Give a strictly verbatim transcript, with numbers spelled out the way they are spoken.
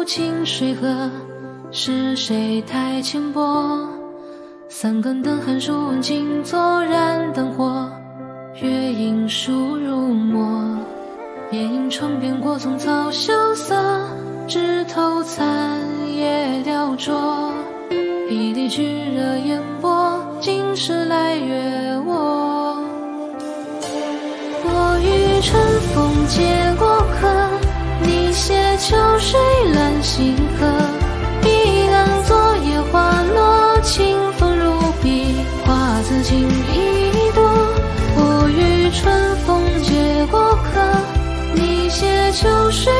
清水河，是谁太浅薄？三更灯寒暑温静坐，燃灯火，月影疏如墨。夜莺窗边过，丛草萧瑟，枝头残叶雕琢。一地巨热烟波，今时来月我。我欲乘风借过客，你携秋水揽星河。一浪昨夜花落，清风如笔，花自经一朵。我欲乘风借过客，你携秋水